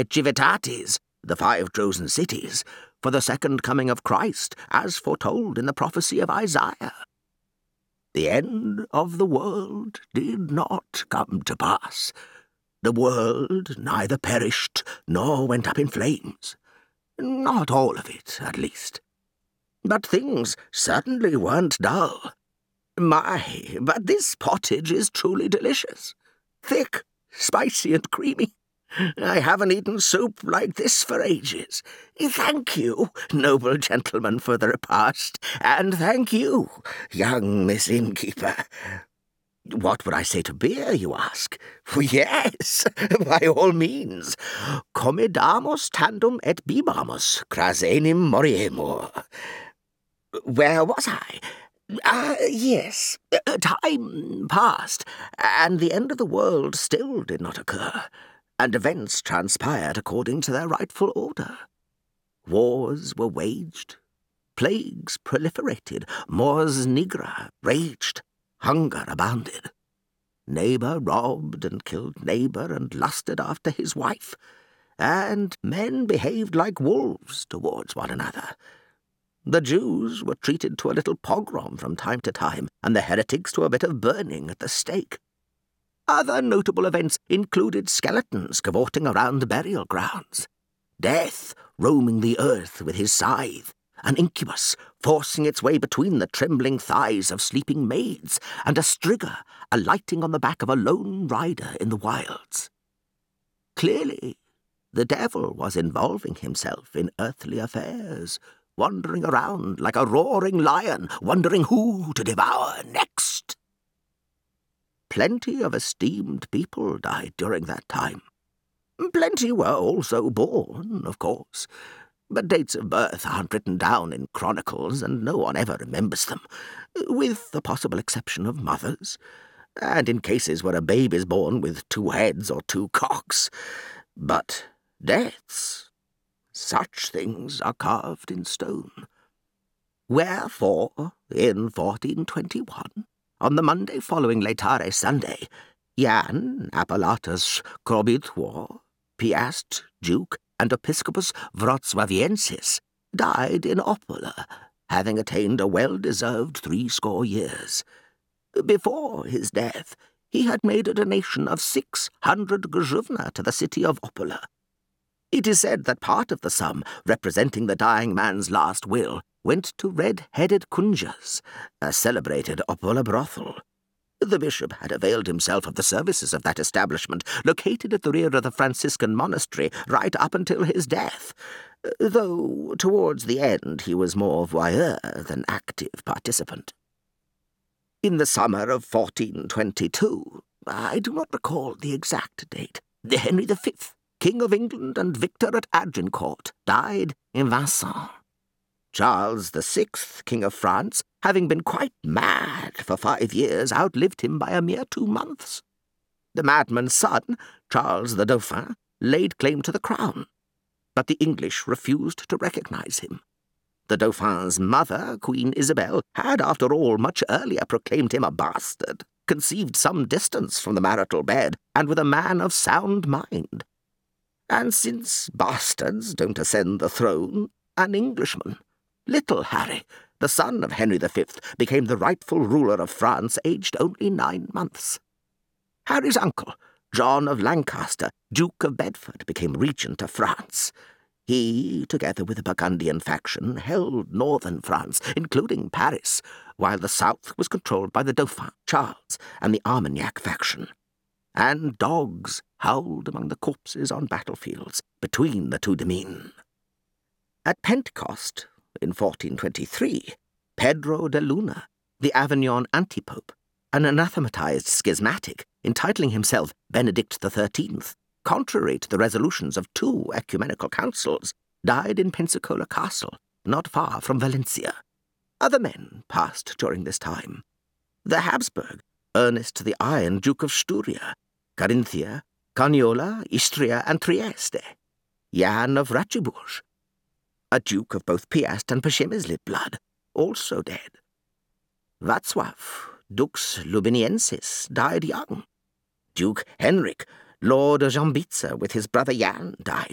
Civitatis, the 5 chosen cities, for the second coming of Christ, as foretold in the prophecy of Isaiah. The end of the world did not come to pass. The world neither perished nor went up in flames. Not all of it, at least. But things certainly weren't dull. My, but this pottage is truly delicious. Thick, spicy and creamy. I haven't eaten soup like this for ages. Thank you, noble gentleman, for the repast, and thank you, young Miss Innkeeper. What would I say to beer, you ask? Yes, by all means. Comidamus tandem et bibamus, crasenim moriemur. Where was I? Yes. Time passed, and the end of the world still did not occur, and events transpired according to their rightful order. Wars were waged, plagues proliferated, mors nigra raged, hunger abounded. Neighbour robbed and killed neighbour and lusted after his wife, and men behaved like wolves towards one another. The Jews were treated to a little pogrom from time to time, and the heretics to a bit of burning at the stake. Other notable events included skeletons cavorting around burial grounds, Death roaming the earth with his scythe, an incubus forcing its way between the trembling thighs of sleeping maids, and a striga alighting on the back of a lone rider in the wilds. Clearly, the devil was involving himself in earthly affairs, wandering around like a roaring lion, wondering who to devour next. Plenty of esteemed people died during that time. Plenty were also born, of course, but dates of birth aren't written down in chronicles, and no one ever remembers them, with the possible exception of mothers, and in cases where a babe is born with 2 heads or 2 cocks. But deaths, such things are carved in stone. Wherefore, in 1421, on the Monday following Laetare Sunday, Jan Appellatus Crobithor, Piast, Duke, and Episcopus Wrocławiensis, died in Opola, having attained a well-deserved 60 years. Before his death, he had made a donation of 600 grzyvna to the city of Opola. It is said that part of the sum, representing the dying man's last will, went to Red-Headed Kunjas, a celebrated Opola brothel. The bishop had availed himself of the services of that establishment, located at the rear of the Franciscan monastery, right up until his death, though towards the end he was more voyeur than active participant. In the summer of 1422, I do not recall the exact date, Henry V, King of England and victor at Agincourt, died in Vincennes. Charles VI, King of France, having been quite mad for 5 years, outlived him by a mere 2 months. The madman's son, Charles the Dauphin, laid claim to the crown, but the English refused to recognize him. The Dauphin's mother, Queen Isabel, had, after all, much earlier proclaimed him a bastard, conceived some distance from the marital bed, and with a man of sound mind. And since bastards don't ascend the throne, an Englishman, little Harry, the son of Henry V, became the rightful ruler of France, aged only 9 months. Harry's uncle, John of Lancaster, Duke of Bedford, became regent of France. He, together with the Burgundian faction, held northern France, including Paris, while the south was controlled by the Dauphin, Charles, and the Armagnac faction. And dogs howled among the corpses on battlefields between the two demesnes. At Pentecost, in 1423, Pedro de Luna, the Avignon antipope, an anathematized schismatic, entitling himself Benedict XIII, contrary to the resolutions of 2 ecumenical councils, died in Pensacola Castle, not far from Valencia. Other men passed during this time. The Habsburg, Ernest the Iron, Duke of Styria, Carinthia, Carniola, Istria, and Trieste, Jan of Ratzeburg, a duke of both Piast and Przemysl blood, also dead. Wacław, Dux Lubiniensis, died young. Duke Henrik, Lord of Jambitsa, with his brother Jan, died.